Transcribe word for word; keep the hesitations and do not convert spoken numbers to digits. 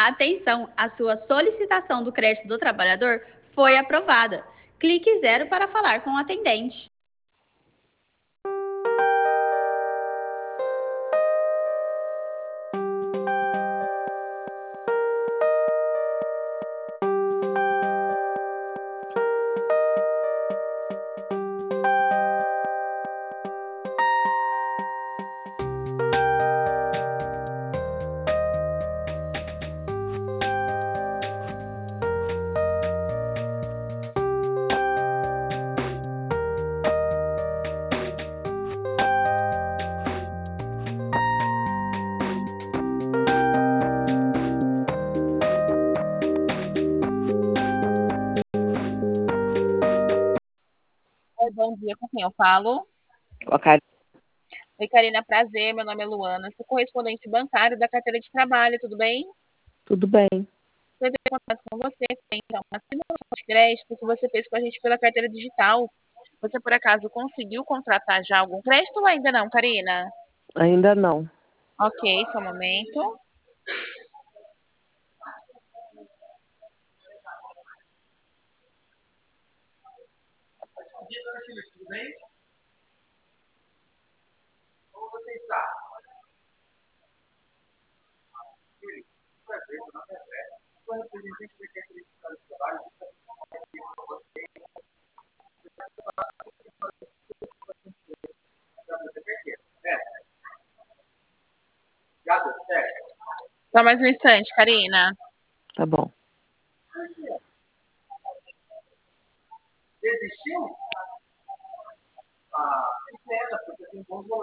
Atenção, a sua solicitação do crédito do trabalhador foi aprovada. Clique zero para falar com o atendente. Oi, bom dia, com quem eu falo? Com a Karina. Oi, Karina, prazer, meu nome é Luana, sou correspondente bancário da carteira de trabalho, tudo bem? Tudo bem. Eu tenho contato com você, tem então uma simulação de crédito que você fez com a gente pela carteira digital. Você, por acaso, conseguiu contratar já algum crédito ou ainda não, Karina? Ainda não. Ok, só um momento. Tudo bem? Como você está? Prazer, meu nome é André. Sou representante da carteira digital de trabalho. Já deu certo? Só mais um instante, Karina. Tá bom. Desistiu? Ah, que pena, porque tem bons